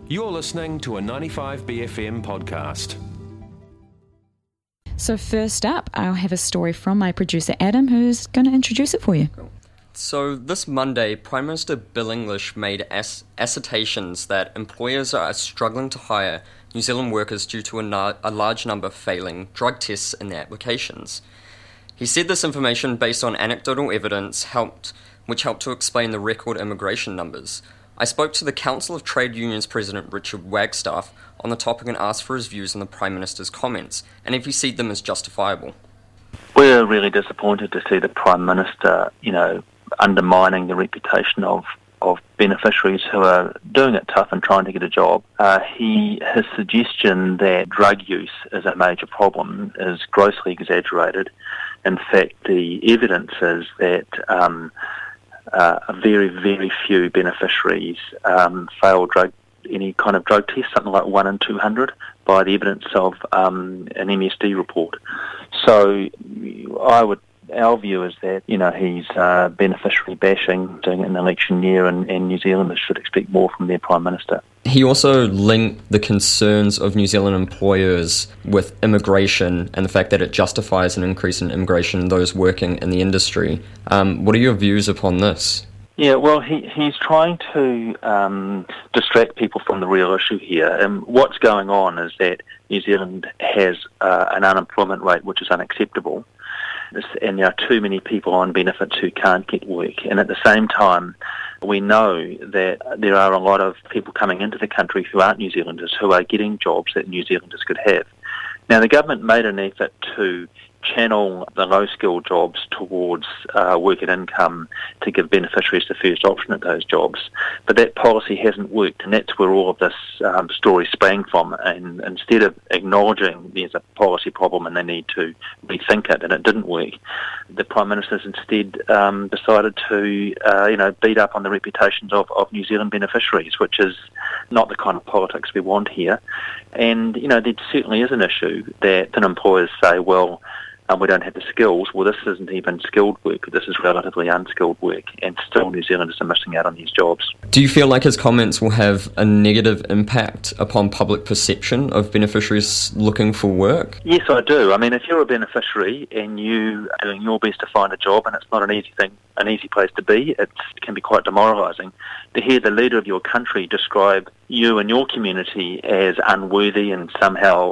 You're listening to a 95BFM podcast. So first up, I'll have a story from my producer Adam, who's going to introduce it for you. So this Monday, Prime Minister Bill English made assertions that employers are struggling to hire New Zealand workers due to a large number failing drug tests in their applications. He said this information, based on anecdotal evidence, which helped to explain the record immigration numbers. I spoke to the Council of Trade Unions President Richard Wagstaff on the topic and asked for his views on the Prime Minister's comments, and if he sees them as justifiable. We're really disappointed to see the Prime Minister, undermining the reputation of beneficiaries who are doing it tough and trying to get a job. His suggestion that drug use is a major problem is grossly exaggerated. In fact, the evidence is that very, very few beneficiaries fail any kind of drug test, something like 1 in 200, by the evidence of an MSD report. So our view is that, he's beneficiary bashing, doing it in an election year, and New Zealanders should expect more from their Prime Minister. He also linked the concerns of New Zealand employers with immigration and the fact that it justifies an increase in immigration, those working in the industry. What are your views upon this? Yeah, well, he's trying to distract people from the real issue here. What's going on is that New Zealand has an unemployment rate which is unacceptable, and there are too many people on benefits who can't get work. And at the same time, we know that there are a lot of people coming into the country who aren't New Zealanders who are getting jobs that New Zealanders could have. Now, the government made an effort to channel the low-skilled jobs towards work and income to give beneficiaries the first option at those jobs. But that policy hasn't worked, and that's where all of this story sprang from. And instead of acknowledging there's a policy problem and they need to rethink it, and it didn't work, the Prime Minister's instead decided to beat up on the reputations of New Zealand beneficiaries, which is not the kind of politics we want here. And, there certainly is an issue that employers say, well, we don't have the skills. Well, this isn't even skilled work. This is relatively unskilled work, and still New Zealanders are missing out on these jobs. Do you feel like his comments will have a negative impact upon public perception of beneficiaries looking for work? Yes, I do. I mean, if you're a beneficiary and you are doing your best to find a job, and it's not an easy place to be, it can be quite demoralising to hear the leader of your country describe you and your community as unworthy and somehow,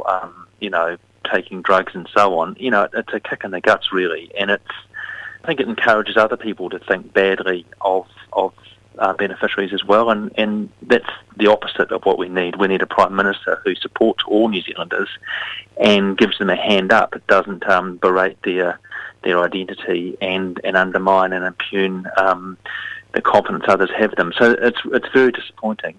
taking drugs and so on. It's a kick in the guts, really, and I think it encourages other people to think badly of beneficiaries as well, and that's the opposite of what we need. We need a Prime Minister who supports all New Zealanders and gives them a hand up. It doesn't berate their identity and undermine and impugn the confidence others have them. So it's very disappointing.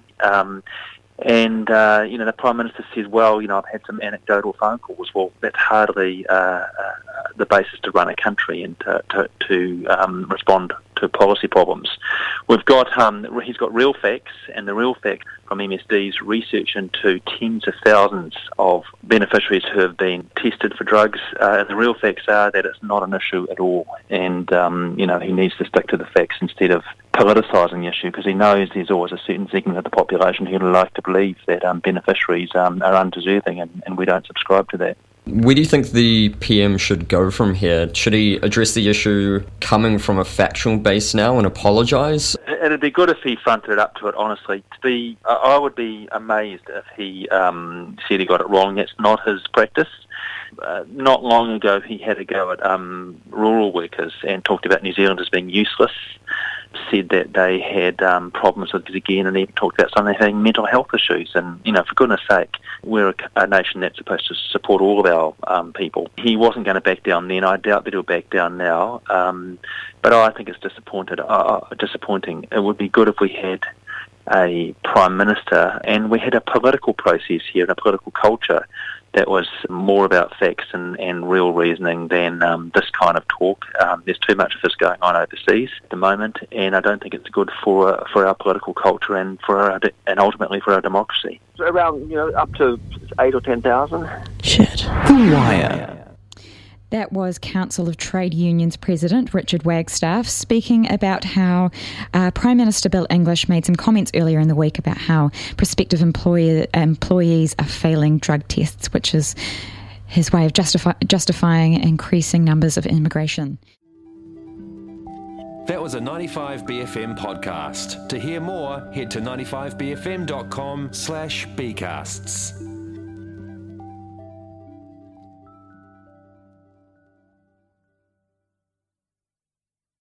And the Prime Minister says, well, I've had some anecdotal phone calls. Well, that's hardly the basis to run a country and to respond to policy problems. He's got real facts, and the real fact from MSD's research into tens of thousands of beneficiaries who have been tested for drugs, and the real facts are that it's not an issue at all. And, he needs to stick to the facts instead of politicising the issue, because he knows there's always a certain segment of the population who would like to believe that beneficiaries are undeserving, and we don't subscribe to that. Where do you think the PM should go from here? Should he address the issue coming from a factual base now and apologise? It'd be good if he fronted up to it, honestly. I would be amazed if he said he got it wrong. That's not his practice. Not long ago, he had a go at rural workers and talked about New Zealanders being useless, said that they had problems with it again, and even talked about something having mental health issues. And, for goodness sake, we're a nation that's supposed to support all of our people. He wasn't going to back down then. I doubt that he'll back down now. But I think it's disappointing. It would be good if we had a Prime Minister and we had a political process here and a political culture that was more about facts and real reasoning than this kind of talk. There's too much of this going on overseas at the moment, and I don't think it's good for our political culture and and ultimately for our democracy. So around up to 8,000 or 10,000. Shit. The Wire. That was Council of Trade Unions President Richard Wagstaff speaking about how Prime Minister Bill English made some comments earlier in the week about how prospective employees are failing drug tests, which is his way of justifying increasing numbers of immigration. That was a 95BFM podcast. To hear more, head to 95bfm.com/bcasts.